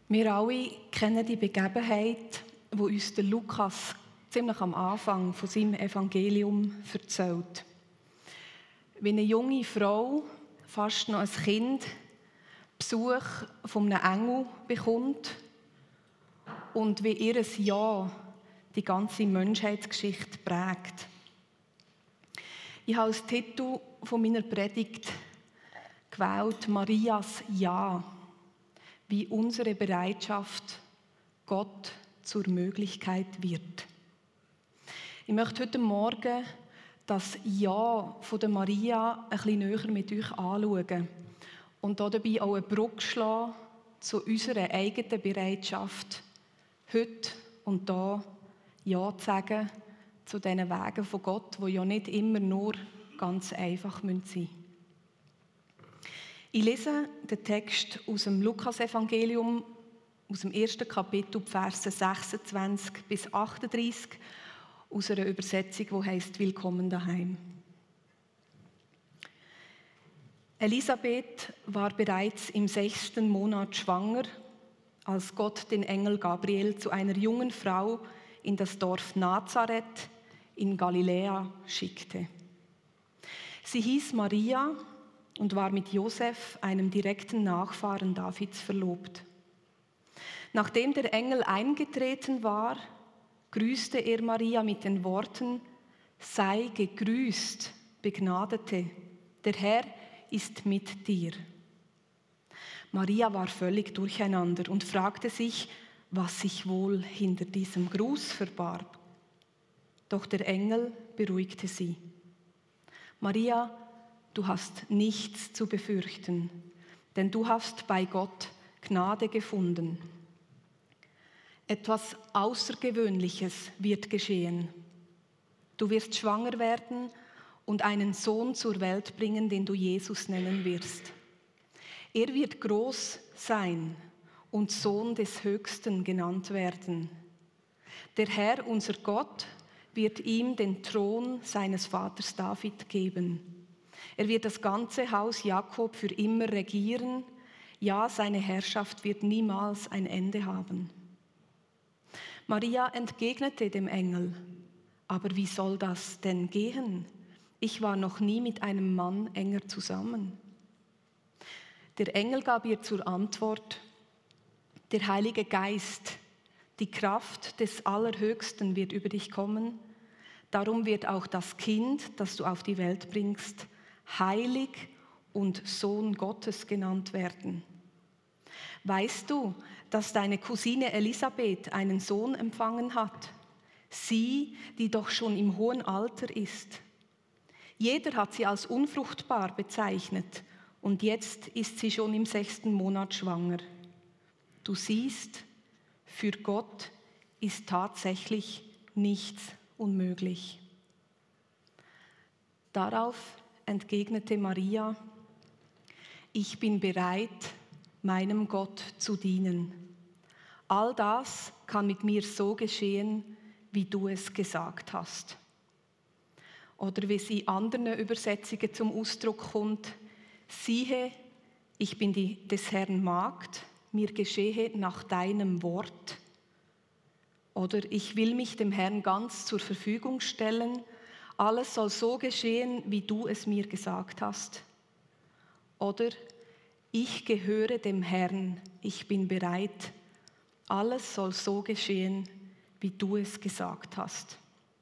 Wir alle kennen die Begebenheit, die uns der Lukas ziemlich am Anfang von seinem Evangelium erzählt. Wie eine junge Frau, fast noch ein Kind, Besuch von einem Engel bekommt und wie ihr Ja die ganze Menschheitsgeschichte prägt. Ich habe als Titel von meiner Predigt gewählt «Marias Ja», wie unsere Bereitschaft Gott zur Möglichkeit wird. Ich möchte heute Morgen das Ja von der Maria ein bisschen näher mit euch anschauen und dabei auch eine Brücke schlagen zu unserer eigenen Bereitschaft, heute und da Ja zu sagen zu diesen Wegen von Gott, die ja nicht immer nur ganz einfach sein müssen. Ich lese den Text aus dem Lukas-Evangelium, aus dem 1. Kapitel, Verse 26 bis 38, aus einer Übersetzung, die heisst «Willkommen daheim». Elisabeth war bereits im 6. Monat schwanger, als Gott den Engel Gabriel zu einer jungen Frau in das Dorf Nazareth in Galiläa schickte. Sie hieß Maria und war mit Josef, einem direkten Nachfahren Davids, verlobt. Nachdem der Engel eingetreten war, grüßte er Maria mit den Worten: «Sei gegrüßt, Begnadete, der Herr ist mit dir.» Maria war völlig durcheinander und fragte sich, was sich wohl hinter diesem Gruß verbarg. Doch der Engel beruhigte sie. «Maria, du hast nichts zu befürchten, denn du hast bei Gott Gnade gefunden. Etwas Außergewöhnliches wird geschehen. Du wirst schwanger werden und einen Sohn zur Welt bringen, den du Jesus nennen wirst. Er wird groß sein und Sohn des Höchsten genannt werden. Der Herr, unser Gott, wird ihm den Thron seines Vaters David geben. Er wird das ganze Haus Jakob für immer regieren. Ja, seine Herrschaft wird niemals ein Ende haben.» Maria entgegnete dem Engel: «Aber wie soll das denn gehen? Ich war noch nie mit einem Mann enger zusammen.» Der Engel gab ihr zur Antwort: «Der Heilige Geist, die Kraft des Allerhöchsten wird über dich kommen. Darum wird auch das Kind, das du auf die Welt bringst, heilig und Sohn Gottes genannt werden. Weißt du, dass deine Cousine Elisabeth einen Sohn empfangen hat? Sie, die doch schon im hohen Alter ist. Jeder hat sie als unfruchtbar bezeichnet und jetzt ist sie schon im 6. Monat schwanger. Du siehst, für Gott ist tatsächlich nichts unmöglich.» Darauf entgegnete Maria: «Ich bin bereit, meinem Gott zu dienen. All das kann mit mir so geschehen, wie du es gesagt hast.» Oder wie es in anderen Übersetzungen zum Ausdruck kommt: «Siehe, ich bin des Herrn Magd, mir geschehe nach deinem Wort.» Oder «Ich will mich dem Herrn ganz zur Verfügung stellen. Alles soll so geschehen, wie du es mir gesagt hast.» Oder «Ich gehöre dem Herrn, ich bin bereit. Alles soll so geschehen, wie du es gesagt hast.»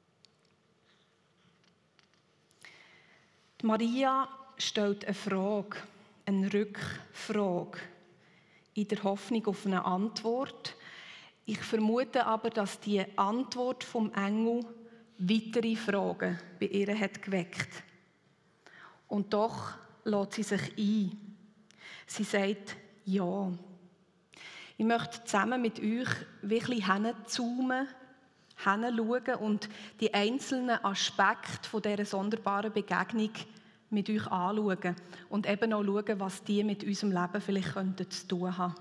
Maria stellt eine Frage, eine Rückfrage, in der Hoffnung auf eine Antwort. Ich vermute aber, dass die Antwort vom Engel weitere Fragen bei ihr hat geweckt. Und doch lässt sie sich ein. Sie sagt Ja. Ich möchte zusammen mit euch wirklich hinzoomen, hinschauen und die einzelnen Aspekte von dieser sonderbaren Begegnung mit euch anschauen und eben auch schauen, was die mit unserem Leben vielleicht zu tun haben.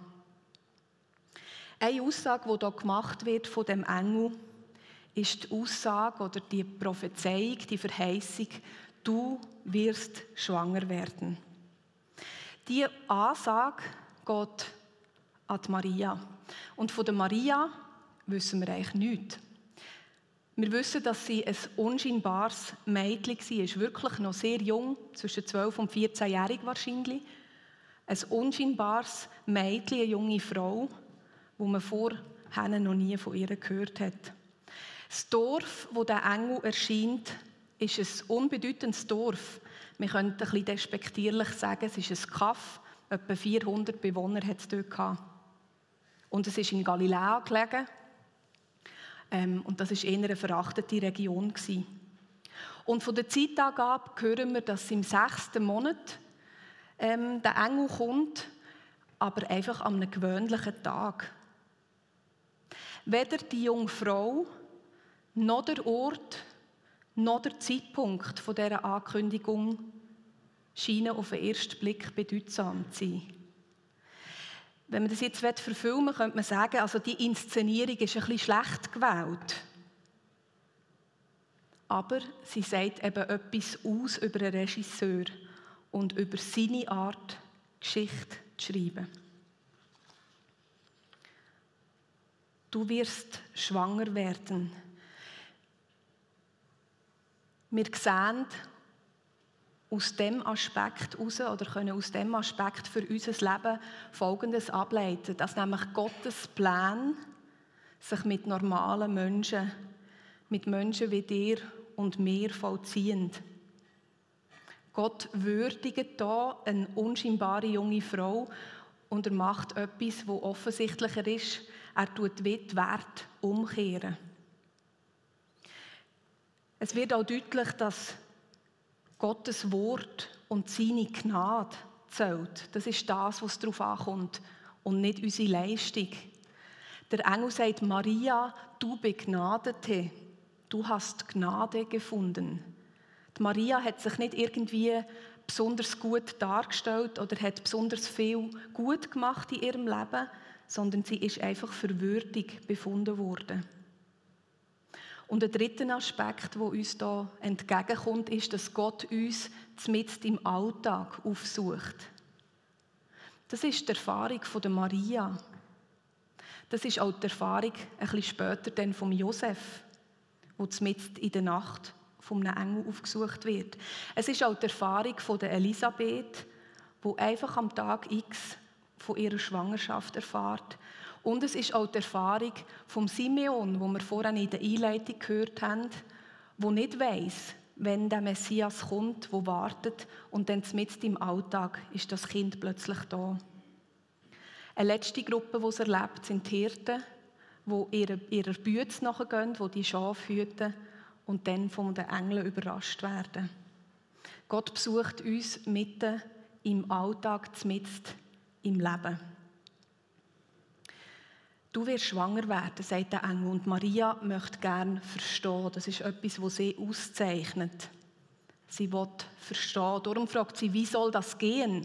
Eine Aussage, die hier gemacht wird von dem Engel, ist die Aussage oder die Prophezeiung, die Verheißung: «Du wirst schwanger werden.» Diese Ansage geht an die Maria. Und von der Maria wissen wir eigentlich nichts. Wir wissen, dass sie ein unscheinbares Mädchen war, wirklich noch sehr jung, zwischen 12 und 14-jährig wahrscheinlich. Ein unscheinbares Mädchen, eine junge Frau, wo man vorher noch nie von ihr gehört hat. Das Dorf, wo der Engel erscheint, ist ein unbedeutendes Dorf. Wir könnten ein bisschen despektierlich sagen, es ist ein Kaff. Etwa 400 Bewohner hat es dort gehabt. Und es ist in Galiläa gelegen. Und das war eher eine verachtete Region. Und von der Zeitangabe hören wir, dass im 6. Monat der Engel kommt, aber einfach an einem gewöhnlichen Tag. Weder die junge Frau, noch der Ort, noch der Zeitpunkt von dieser Ankündigung scheinen auf den ersten Blick bedeutsam zu sein. Wenn man das jetzt verfilmen will, könnte man sagen, also die Inszenierung ist ein bisschen schlecht gewählt. Aber sie sagt eben etwas aus über einen Regisseur und über seine Art, Geschichte zu schreiben. Du wirst schwanger werden. Wir sehen aus dem Aspekt heraus oder können aus dem Aspekt für unser Leben Folgendes ableiten, dass nämlich Gottes Plan sich mit normalen Menschen, mit Menschen wie dir und mir vollziehen. Gott würdigt hier eine unscheinbare junge Frau und er macht etwas, das offensichtlicher ist. Er tut die Werte umkehren. Es wird auch deutlich, dass Gottes Wort und seine Gnade zählt. Das ist das, was darauf ankommt und nicht unsere Leistung. Der Engel sagt, Maria, du Begnadete, du hast Gnade gefunden. Die Maria hat sich nicht irgendwie besonders gut dargestellt oder hat besonders viel gut gemacht in ihrem Leben, sondern sie ist einfach für würdig befunden worden. Und ein dritter Aspekt, der uns hier entgegenkommt, ist, dass Gott uns mitten im Alltag aufsucht. Das ist die Erfahrung von der Maria. Das ist auch die Erfahrung ein bisschen später dann von Josef, wo mitten in der Nacht von einem Engel aufgesucht wird. Es ist auch die Erfahrung von der Elisabeth, die einfach am Tag X von ihrer Schwangerschaft erfährt. Und es ist auch die Erfahrung von Simeon, wo wir vorhin in der Einleitung gehört haben, der nicht weiss, wenn der Messias kommt, der wartet und dann mitten im Alltag ist das Kind plötzlich da. Eine letzte Gruppe, die es erlebt, sind die Hirten, die ihrer Bütze nachgehen, die die Schafe hüten und dann von den Engeln überrascht werden. Gott besucht uns mitten im Alltag, mitten im Leben. Du wirst schwanger werden, sagt der Engel. Und Maria möchte gerne verstehen. Das ist etwas, was sie auszeichnet. Sie will verstehen. Darum fragt sie, wie soll das gehen?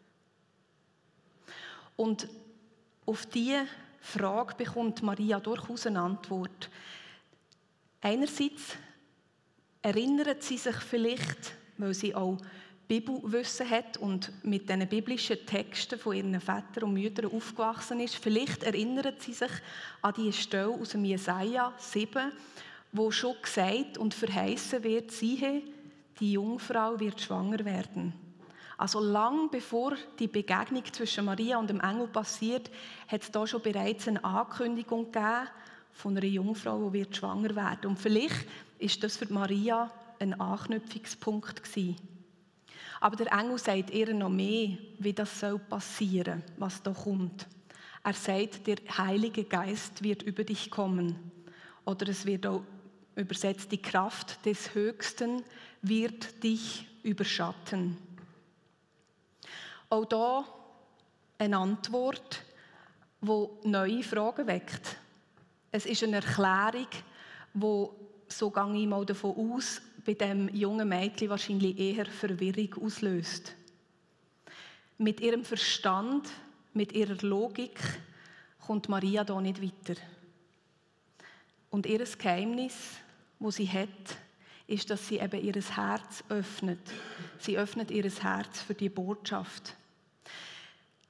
Und auf diese Frage bekommt Maria durchaus eine Antwort. Einerseits erinnert sie sich vielleicht, weil sie auch Bibelwissen hat und mit diesen biblischen Texten von ihren Vätern und Müttern aufgewachsen ist. Vielleicht erinnert sie sich an die Stelle aus dem Jesaja 7, wo schon gesagt und verheißen wird, siehe, die Jungfrau wird schwanger werden. Also lang bevor die Begegnung zwischen Maria und dem Engel passiert, hat es da schon bereits eine Ankündigung gegeben von einer Jungfrau, die wird schwanger werden. Und vielleicht ist das für Maria ein Anknüpfungspunkt gewesen. Aber der Engel sagt ihr noch mehr, wie das passieren soll, was da kommt. Er sagt, der Heilige Geist wird über dich kommen. Oder es wird auch übersetzt, die Kraft des Höchsten wird dich überschatten. Auch da eine Antwort, die neue Fragen weckt. Es ist eine Erklärung, die, so gehe ich mal davon aus, bei diesem jungen Mädchen wahrscheinlich eher Verwirrung auslöst. Mit ihrem Verstand, mit ihrer Logik kommt Maria da nicht weiter. Und ihr Geheimnis, das sie hat, ist, dass sie eben ihr Herz öffnet. Sie öffnet ihr Herz für die Botschaft.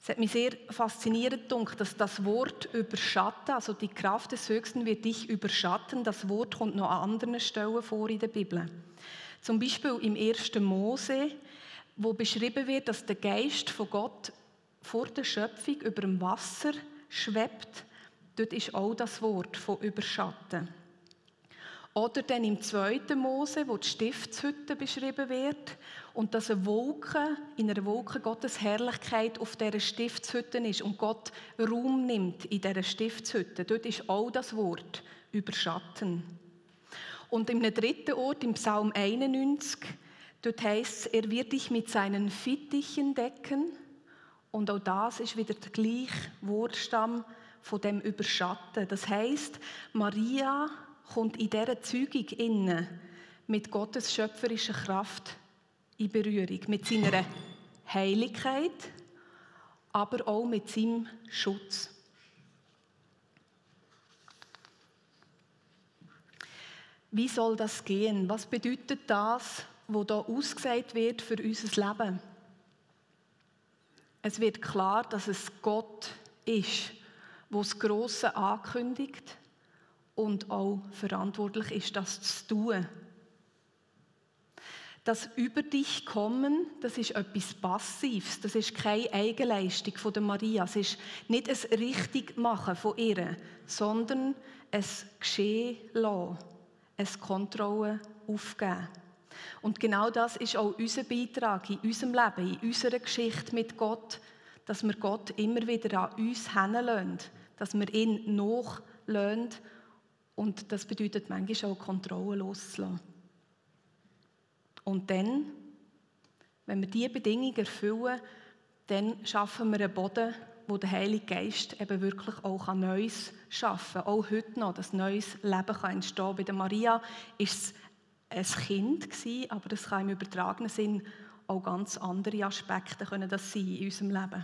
Es hat mich sehr faszinierend gedacht, dass das Wort überschatten, also die Kraft des Höchsten wird dich überschatten, das Wort kommt noch an anderen Stellen vor in der Bibel. Zum Beispiel im 1. Mose, wo beschrieben wird, dass der Geist von Gott vor der Schöpfung über dem Wasser schwebt. Dort ist auch das Wort von überschatten. Oder dann im 2. Mose, wo die Stiftshütte beschrieben wird und dass in einer Wolke Gottes Herrlichkeit auf dieser Stiftshütte ist und Gott Raum nimmt in dieser Stiftshütte. Dort ist auch das Wort überschatten. Und im 3. Ort, im Psalm 91, dort heisst es, er wird dich mit seinen Fittichen decken. Und auch das ist wieder der gleiche Wortstamm von dem Überschatten. Das heisst, Maria kommt in dieser Zeugung inne mit Gottes schöpferischer Kraft in Berührung, mit seiner Heiligkeit, aber auch mit seinem Schutz. Wie soll das gehen? Was bedeutet das, was hier ausgesagt wird für unser Leben? Es wird klar, dass es Gott ist, der das Grosse ankündigt und auch verantwortlich ist, das zu tun. Das über dich kommen, das ist etwas Passives, das ist keine Eigenleistung von der Maria, es ist nicht ein Richtigmachen von ihr, sondern ein Geschehen lassen, eine Kontrolle aufgeben. Und genau das ist auch unser Beitrag in unserem Leben, in unserer Geschichte mit Gott, dass wir Gott immer wieder an uns hinlassen, dass wir ihn nachlassen. Und das bedeutet manchmal auch, Kontrolle loszulassen. Und dann, wenn wir diese Bedingungen erfüllen, dann schaffen wir einen Boden, wo der Heilige Geist eben wirklich auch Neues schaffen kann. Auch heute noch, dass neues Leben entstehen kann. Bei der Maria war es ein Kind, aber das kann im übertragenen Sinn auch ganz andere Aspekte können das sein in unserem Leben.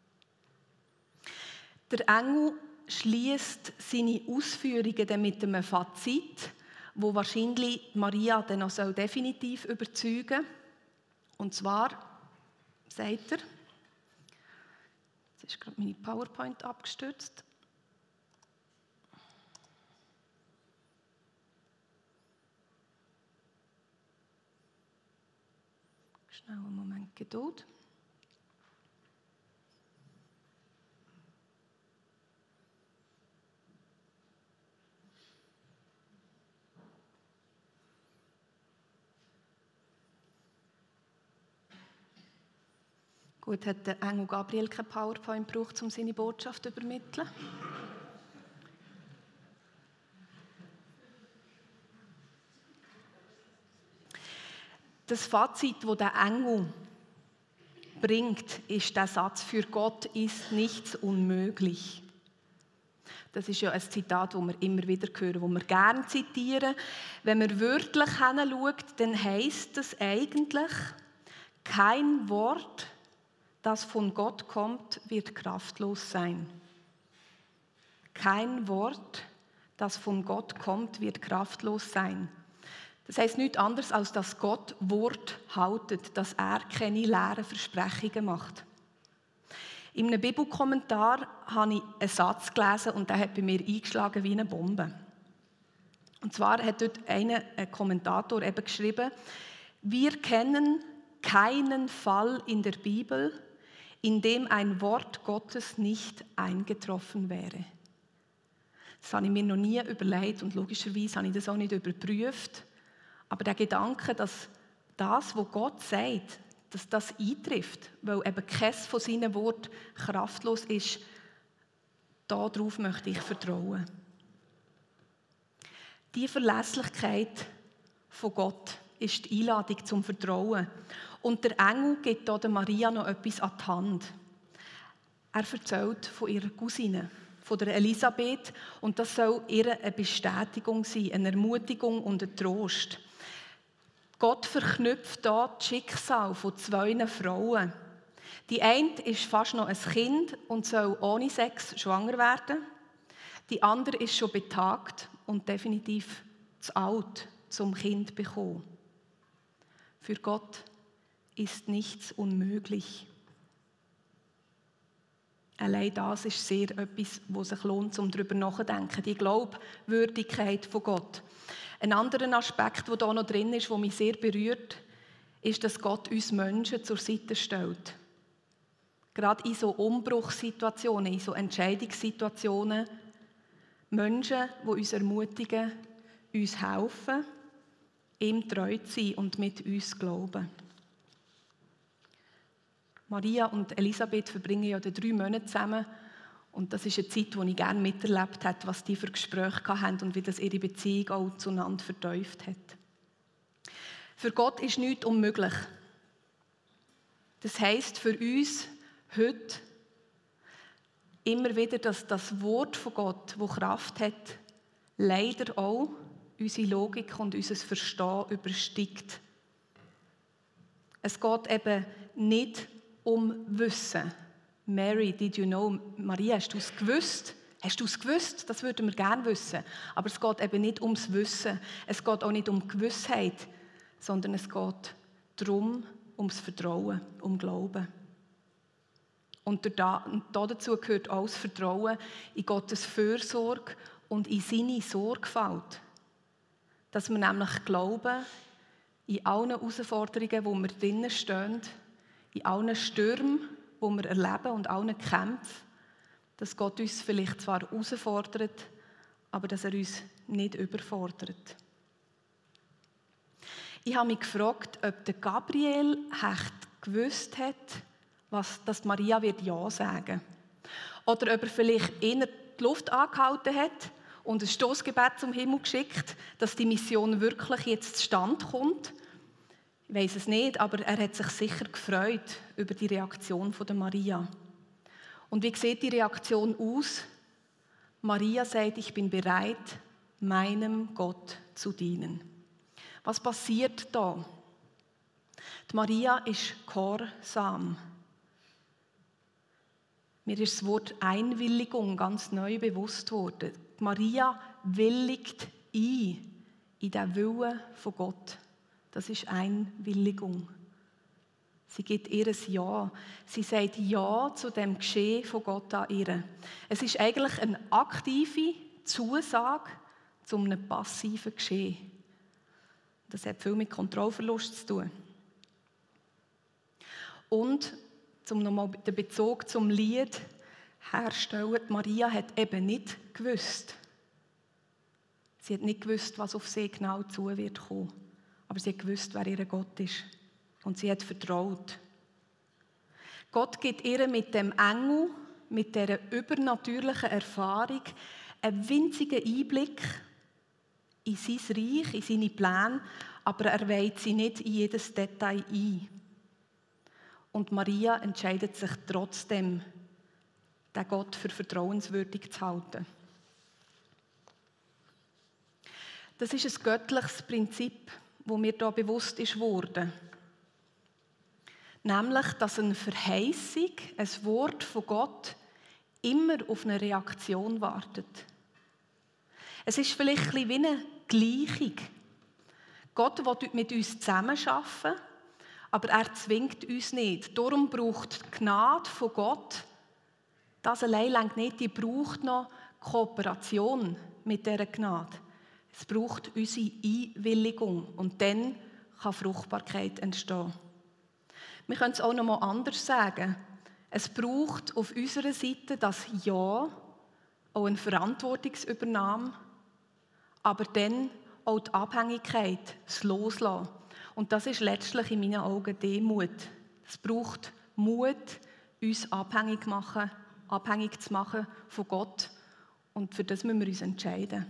Der Engel schließt seine Ausführungen dann mit einem Fazit, wo wahrscheinlich Maria dann noch definitiv überzeugen soll. Und zwar sagt er, jetzt ist gerade meine PowerPoint abgestürzt. Schnell einen Moment Geduld. Gut, hat der Engel Gabriel keine PowerPoint gebraucht, um seine Botschaft zu übermitteln? Das Fazit, das der Engel bringt, ist der Satz: Für Gott ist nichts unmöglich. Das ist ja ein Zitat, das wir immer wieder hören, das wir gerne zitieren. Wenn man wörtlich hinschaut, dann heisst es eigentlich, kein Wort, das von Gott kommt, wird kraftlos sein. Kein Wort, das von Gott kommt, wird kraftlos sein. Das heisst nichts anderes, als dass Gott Wort haltet, dass er keine leeren Versprechungen macht. In einem Bibelkommentar habe ich einen Satz gelesen und der hat bei mir eingeschlagen wie eine Bombe. Und zwar hat dort ein Kommentator eben geschrieben: Wir kennen keinen Fall in der Bibel, in dem ein Wort Gottes nicht eingetroffen wäre. Das habe ich mir noch nie überlegt und logischerweise habe ich das auch nicht überprüft. Aber der Gedanke, dass das, was Gott sagt, dass das eintrifft, weil eben keines von seinen Worten kraftlos ist, darauf möchte ich vertrauen. Die Verlässlichkeit von Gott ist die Einladung zum Vertrauen. Und der Engel gibt hier der Maria noch etwas an die Hand. Er erzählt von ihrer Cousine, von der Elisabeth, und das soll ihr eine Bestätigung sein, eine Ermutigung und ein Trost. Gott verknüpft hier das Schicksal von zwei Frauen. Die eine ist fast noch ein Kind und soll ohne Sex schwanger werden. Die andere ist schon betagt und definitiv zu alt, zum Kind zu bekommen. Für Gott ist nichts unmöglich. Allein das ist sehr etwas, was sich lohnt, um darüber nachzudenken. Die Glaubwürdigkeit von Gott. Ein anderer Aspekt, der da noch drin ist, der mich sehr berührt, ist, dass Gott uns Menschen zur Seite stellt. Gerade in so Umbruchssituationen, in so Entscheidungssituationen. Menschen, die uns ermutigen, uns helfen, ihm treu zu sein und mit uns glauben. Maria und Elisabeth verbringen ja 3 Monate zusammen. Und das ist eine Zeit, die ich gerne miterlebt habe, was die für Gespräche hatten und wie das ihre Beziehung auch zueinander vertieft hat. Für Gott ist nichts unmöglich. Das heisst für uns heute immer wieder, dass das Wort von Gott, das Kraft hat, leider auch unsere Logik und unser Verstehen übersteigt. Es geht eben nicht um Wissen. Mary, did you know? Maria, hast du es gewusst? Hast du es gewusst? Das würden wir gerne wissen. Aber es geht eben nicht ums Wissen. Es geht auch nicht um Gewissheit, sondern es geht darum, ums Vertrauen, um Glauben. Und dazu gehört auch das Vertrauen in Gottes Fürsorge und in seine Sorgfalt. Dass wir nämlich glauben, in allen Herausforderungen, wo wir drinnen stehen, in allen Stürmen, die wir erleben und allen Kämpfen, dass Gott uns vielleicht zwar herausfordert, aber dass er uns nicht überfordert. Ich habe mich gefragt, ob der Gabriel echt gewusst hat, dass Maria wird Ja sagen. Oder ob er vielleicht eher die Luft angehalten hat und ein Stossgebet zum Himmel geschickt, dass die Mission wirklich jetzt zustande kommt. Ich weiss es nicht, aber er hat sich sicher gefreut über die Reaktion von der Maria. Und wie sieht die Reaktion aus? Maria sagt, ich bin bereit, meinem Gott zu dienen. Was passiert da? Die Maria ist gehorsam. Mir ist das Wort Einwilligung ganz neu bewusst worden. Die Maria willigt ein in den Willen von Gott. Das ist Einwilligung. Sie gibt ihr ein Ja. Sie sagt Ja zu dem Geschehen von Gott an ihr. Es ist eigentlich eine aktive Zusage zu einem passiven Geschehen. Das hat viel mit Kontrollverlust zu tun. Und, um nochmal den Bezug zum Lied herzustellen, Maria hat eben nicht gewusst. Sie hat nicht gewusst, was auf sie genau zu wird kommen. Aber sie hat gewusst, wer ihr Gott ist. Und sie hat vertraut. Gott gibt ihr mit dem Engel, mit dieser übernatürlichen Erfahrung, einen winzigen Einblick in sein Reich, in seine Pläne, aber er weiht sie nicht in jedes Detail ein. Und Maria entscheidet sich trotzdem, den Gott für vertrauenswürdig zu halten. Das ist ein göttliches Prinzip, das mir hier bewusst ist worden. Nämlich, dass eine Verheißung, ein Wort von Gott, immer auf eine Reaktion wartet. Es ist vielleicht ein bisschen wie eine Gleichung. Gott will mit uns zusammenarbeiten, aber er zwingt uns nicht. Darum braucht die Gnade von Gott, das allein reicht nicht, die braucht noch Kooperation mit dieser Gnade. Es braucht unsere Einwilligung und dann kann Fruchtbarkeit entstehen. Wir können es auch noch mal anders sagen. Es braucht auf unserer Seite das Ja, auch eine Verantwortungsübernahme, aber dann auch die Abhängigkeit, das Loslassen. Und das ist letztlich in meinen Augen Demut. Es braucht Mut, uns abhängig zu machen von Gott. Und für das müssen wir uns entscheiden.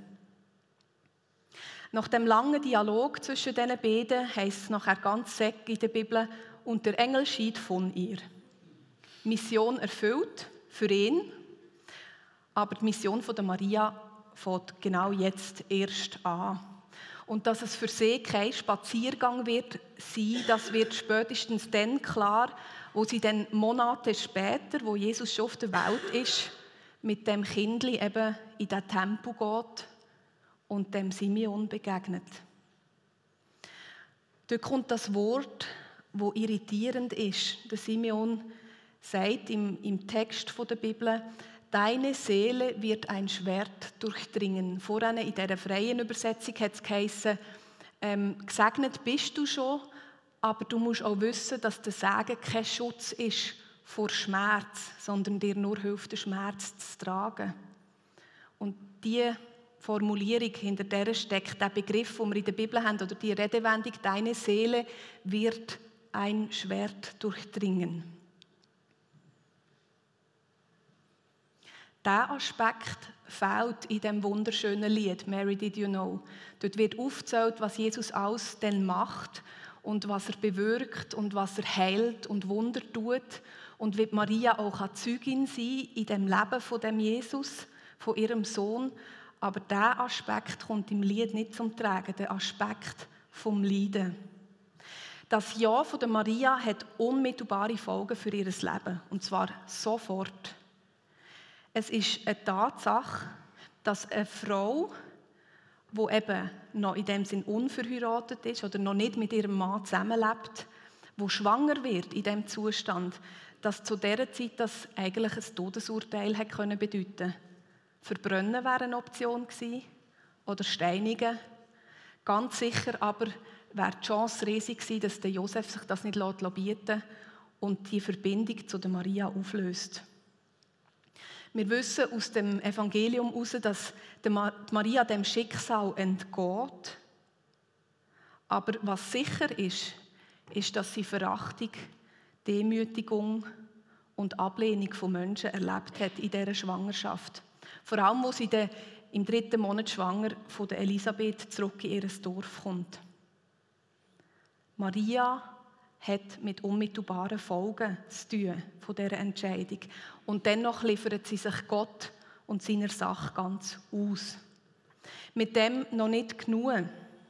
Nach dem langen Dialog zwischen diesen beiden heisst es nachher ganz satt in der Bibel, und der Engel schied von ihr. Mission erfüllt für ihn, aber die Mission von der Maria fängt genau jetzt erst an. Und dass es für sie kein Spaziergang wird sein, das wird spätestens dann klar, wo sie dann Monate später, wo Jesus schon auf der Welt ist, mit dem Kindli eben in den Tempel geht und dem Simeon begegnet. Dort kommt das Wort, wo irritierend ist. Der Simeon sagt im Text der Bibel, deine Seele wird ein Schwert durchdringen. Vorhin in dieser freien Übersetzung hat es geheißen, gesegnet bist du schon, aber du musst auch wissen, dass der Segen kein Schutz ist vor Schmerz, sondern dir nur hilft, den Schmerz zu tragen. Und diese Formulierung, hinter der steckt der Begriff, den wir in der Bibel haben, oder die Redewendung, deine Seele wird ein Schwert durchdringen. Dieser Aspekt fehlt in dem wunderschönen Lied «Mary, did you know?». Dort wird aufgezählt, was Jesus alles denn macht und was er bewirkt und was er heilt und Wunder tut und wie Maria auch Zeugin sein in dem Leben von dem Jesus, von ihrem Sohn. Aber dieser Aspekt kommt im Lied nicht zum Tragen, der Aspekt vom Leiden. Das Ja von der Maria hat unmittelbare Folgen für ihr Leben, und zwar sofort. Es ist eine Tatsache, dass eine Frau, die eben noch in dem Sinn unverheiratet ist oder noch nicht mit ihrem Mann zusammenlebt, die schwanger wird in diesem Zustand, dass zu dieser Zeit das eigentlich ein Todesurteil hätte bedeuten können. Verbrennen wäre eine Option gewesen oder steinigen. Ganz sicher aber wäre die Chance riesig gewesen, dass der Josef sich das nicht bieten lässt und die Verbindung zu der Maria auflöst. Wir wissen aus dem Evangelium heraus, dass Maria dem Schicksal entgeht. Aber was sicher ist, dass sie Verachtung, Demütigung und Ablehnung von Menschen erlebt hat in dieser Schwangerschaft. Vor allem, als sie im 3. Monat schwanger von der Elisabeth zurück in ihr Dorf kommt. Maria hat mit unmittelbaren Folgen zu tun von dieser Entscheidung. Und dennoch liefert sie sich Gott und seiner Sache ganz aus. Mit dem noch nicht genug.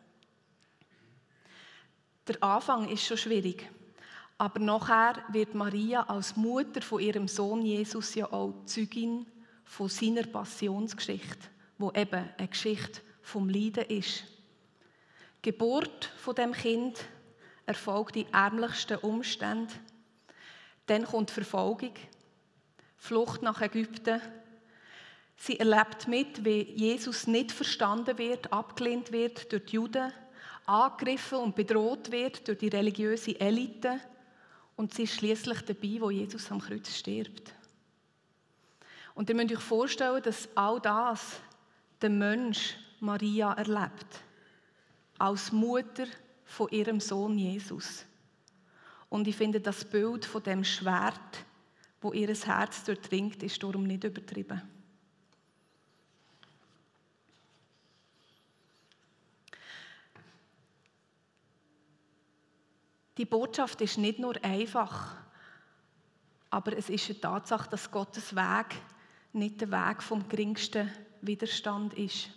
Der Anfang ist schon schwierig. Aber nachher wird Maria als Mutter von ihrem Sohn Jesus ja auch Zeugin von seiner Passionsgeschichte, wo eben eine Geschichte vom Leiden ist. Die Geburt von dem Kind erfolgt in ärmlichsten Umständen. Dann kommt Verfolgung, Flucht nach Ägypten. Sie erlebt mit, wie Jesus nicht verstanden wird, abgelehnt wird durch die Juden, angegriffen und bedroht wird durch die religiöse Elite. Und sie ist schliesslich dabei, wo Jesus am Kreuz stirbt. Und ihr müsst euch vorstellen, dass all das der Mensch Maria erlebt. Als Mutter von ihrem Sohn Jesus. Und ich finde, das Bild von dem Schwert, wo ihr Herz durchdringt, ist darum nicht übertrieben. Die Botschaft ist nicht nur einfach, aber es ist eine Tatsache, dass Gottes Weg nicht der Weg vom geringsten Widerstand ist.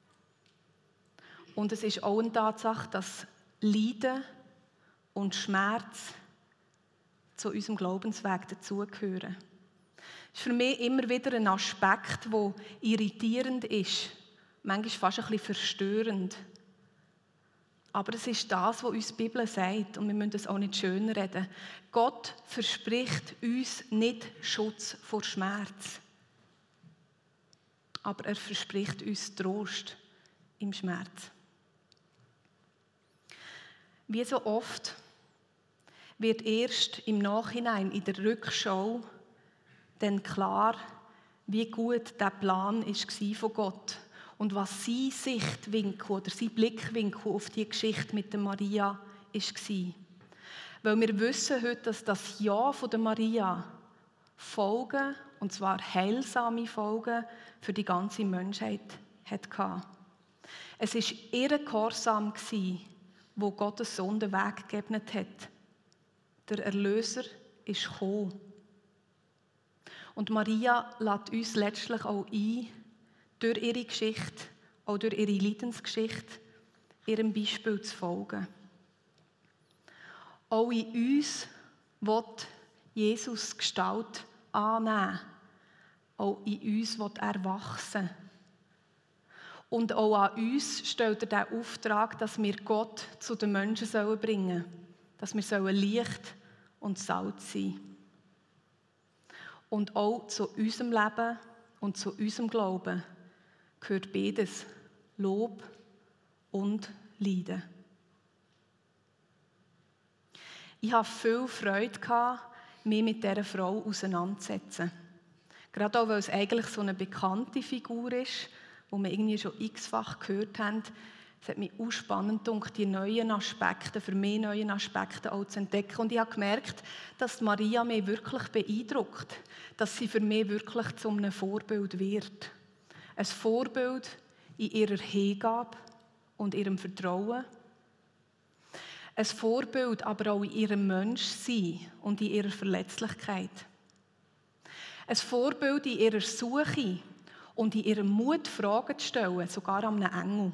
Und es ist auch eine Tatsache, dass Leiden und Schmerz zu unserem Glaubensweg dazugehören. Das ist für mich immer wieder ein Aspekt, der irritierend ist, manchmal fast ein bisschen verstörend. Aber es ist das, was uns die Bibel sagt, und wir müssen es auch nicht schönreden. Gott verspricht uns nicht Schutz vor Schmerz, aber er verspricht uns Trost im Schmerz. Wie so oft wird erst im Nachhinein, in der Rückschau, dann klar, wie gut der Plan war von Gott und was sein Sichtwinkel oder sein Blickwinkel auf die Geschichte mit der Maria war. Weil wir wissen heute, dass das Ja von der Maria Folgen, und zwar heilsame Folgen, für die ganze Menschheit hatte. Es war ihr Gehorsam, wo Gottes Sohn den Weg geebnet hat. Der Erlöser ist gekommen. Und Maria lädt uns letztlich auch ein, durch ihre Geschichte, auch durch ihre Leidensgeschichte, ihrem Beispiel zu folgen. Auch in uns will Jesus Gestalt annehmen. Auch in uns will er wachsen. Und auch an uns stellt er den Auftrag, dass wir Gott zu den Menschen bringen sollen. Dass wir Licht und Salz sein sollen. Und auch zu unserem Leben und zu unserem Glauben gehört beides, Lob und Leiden. Ich hatte viel Freude, mich mit dieser Frau auseinanderzusetzen. Gerade auch, weil es eigentlich so eine bekannte Figur ist, die wir irgendwie schon x-fach gehört haben. Es hat mich auch spannend gedacht, die neuen Aspekte, für mich neuen Aspekte auch zu entdecken. Und ich habe gemerkt, dass Maria mich wirklich beeindruckt, dass sie für mich wirklich zu einem Vorbild wird. Ein Vorbild in ihrer Hingabe und ihrem Vertrauen. Ein Vorbild aber auch in ihrem Menschsein und in ihrer Verletzlichkeit. Ein Vorbild in ihrer Suche und in ihrem Mut, Fragen zu stellen, sogar an einem Engel.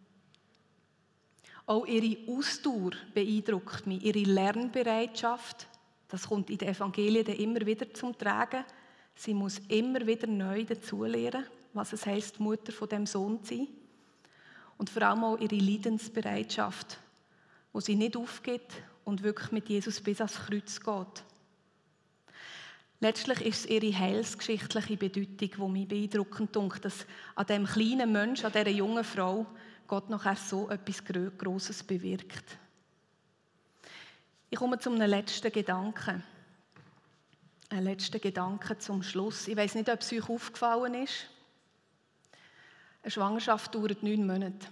Auch ihre Ausdauer beeindruckt mich, ihre Lernbereitschaft. Das kommt in den Evangelien immer wieder zum Tragen. Sie muss immer wieder neu dazulernen, was es heisst, Mutter von dem Sohn zu sein. Und vor allem auch ihre Leidensbereitschaft, wo sie nicht aufgibt und wirklich mit Jesus bis ans Kreuz geht. Letztlich ist es ihre heilsgeschichtliche Bedeutung, die mich beeindruckend dünkt, dass an diesem kleinen Menschen, an dieser jungen Frau, Gott nachher so etwas Grosses bewirkt. Ich komme zu einem letzten Gedanken. Ein letzter Gedanke zum Schluss. Ich weiss nicht, ob es euch aufgefallen ist. Eine Schwangerschaft dauert 9 Monate.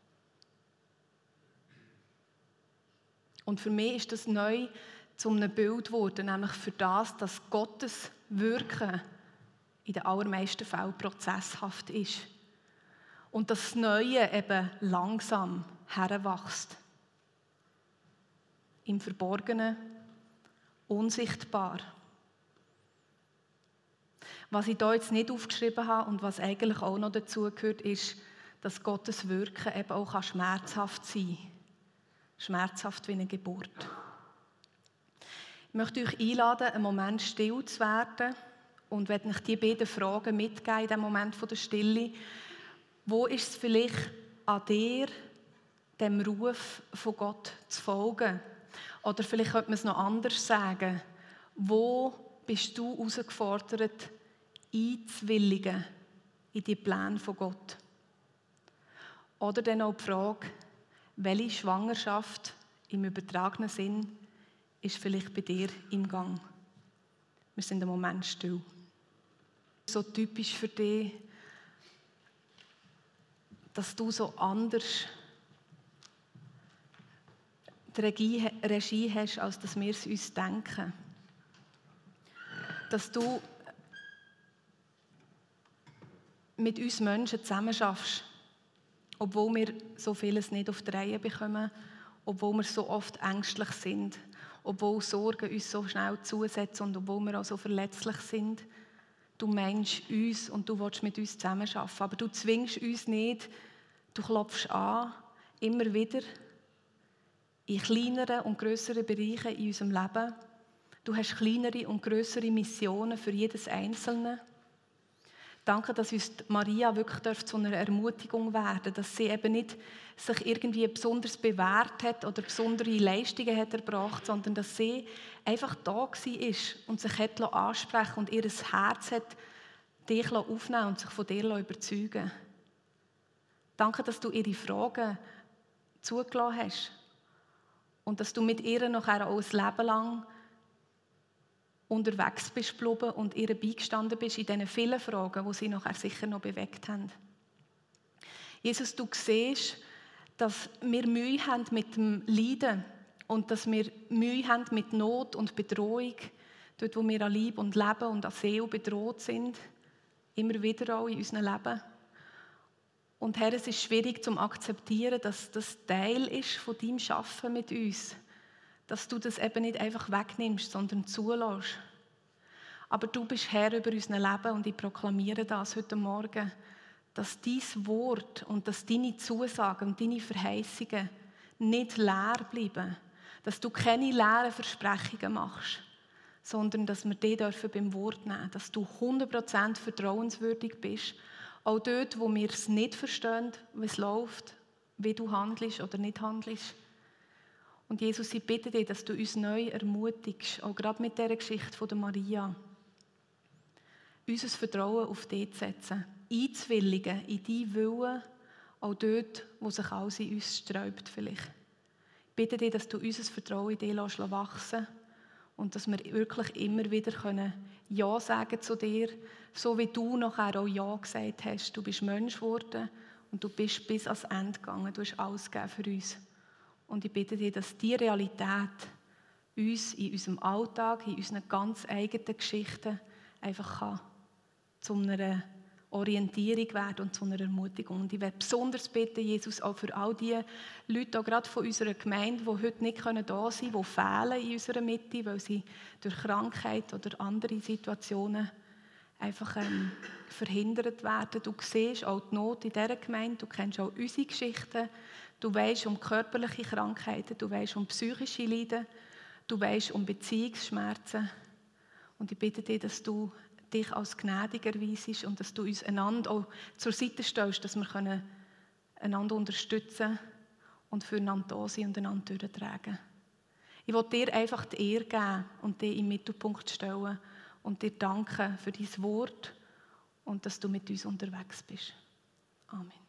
Und für mich ist das neu zu einem Bild geworden, nämlich für das, dass Gottes Wirken in den allermeisten Fällen prozesshaft ist. Und das Neue eben langsam heranwächst. Im Verborgenen, unsichtbar. Was ich hier jetzt nicht aufgeschrieben habe und was eigentlich auch noch dazu gehört, ist, dass Gottes Wirken eben auch schmerzhaft sein kann. Schmerzhaft wie eine Geburt. Ich möchte euch einladen, einen Moment still zu werden und werde euch die beiden Fragen mitgeben in diesem Moment der Stille. Wo ist es vielleicht an dir, dem Ruf von Gott zu folgen? Oder vielleicht könnte man es noch anders sagen. Wo bist du herausgefordert, einzuwilligen in die Pläne von Gott? Oder dann auch die Frage, welche Schwangerschaft im übertragenen Sinn ist vielleicht bei dir im Gang? Wir sind einen Moment still. So typisch für dich, dass du so anders die Regie hast, als dass wir es uns denken. Dass du mit uns Menschen zusammenarbeitest, obwohl wir so vieles nicht auf die Reihe bekommen, obwohl wir so oft ängstlich sind, obwohl Sorgen uns so schnell zusetzen und obwohl wir auch so verletzlich sind. Du meinst uns und du willst mit uns zusammenarbeiten, aber du zwingst uns nicht, du klopfst an, immer wieder, in kleineren und grösseren Bereichen in unserem Leben. Du hast kleinere und grössere Missionen für jedes Einzelne. Danke, dass uns Maria wirklich zu einer Ermutigung werden darf, dass sie eben nicht sich irgendwie besonders bewährt hat oder besondere Leistungen hat erbracht, sondern dass sie einfach da war und sich hat ansprechen und ihr Herz hat dich aufnehmen und sich von dir überzeugen. Danke, dass du ihre Fragen zugelassen hast und dass du mit ihr nachher auch ein Leben lang unterwegs bist geblieben und ihr beigestanden bist in diesen vielen Fragen, die sie nachher sicher noch bewegt haben. Jesus, du siehst, dass wir Mühe haben mit dem Leiden und dass wir Mühe haben mit Not und Bedrohung, dort wo wir an Leib und Leben und an Seele bedroht sind, immer wieder auch in unserem Leben. Und Herr, es ist schwierig zu akzeptieren, dass das Teil ist von deinem Schaffen mit uns. Dass du das eben nicht einfach wegnimmst, sondern zulässt. Aber du bist Herr über unser Leben und ich proklamiere das heute Morgen, dass dein Wort und dass deine Zusagen und deine Verheißungen nicht leer bleiben. Dass du keine leeren Versprechungen machst, sondern dass wir die dürfen beim Wort nehmen. Dass du 100% vertrauenswürdig bist. Auch dort, wo wir es nicht verstehen, wie es läuft, wie du handelst oder nicht handelst. Und Jesus, ich bitte dich, dass du uns neu ermutigst, auch gerade mit dieser Geschichte von der Maria. unser Vertrauen auf dich zu setzen, einzuwilligen in deinen Willen, auch dort, wo sich alles in uns sträubt vielleicht. Ich bitte dich, dass du unser Vertrauen in dich wachsen lässt und dass wir wirklich immer wieder Ja sagen zu dir, so wie du nachher auch Ja gesagt hast. Du bist Mensch geworden und du bist bis ans Ende gegangen. Du hast alles gegeben für uns. Und ich bitte dich, dass diese Realität uns in unserem Alltag, in unseren ganz eigenen Geschichten einfach zu einer Orientierung werden und zu einer Ermutigung. Und ich werde besonders bitten, Jesus, auch für all die Leute, auch gerade von unserer Gemeinde, die heute nicht da sein können, die fehlen in unserer Mitte, weil sie durch Krankheit oder andere Situationen einfach verhindert werden. Du siehst auch die Not in dieser Gemeinde, du kennst auch unsere Geschichten, du weisst um körperliche Krankheiten, du weisst um psychische Leiden, du weisst um Beziehungsschmerzen. Und ich bitte dich, dass du dich als gnädig erweisst und dass du uns einander auch zur Seite stellst, dass wir einander unterstützen können und füreinander da sein und einander durchtragen. Ich will dir einfach die Ehre geben und dich im Mittelpunkt stellen und dir danken für dein Wort und dass du mit uns unterwegs bist. Amen.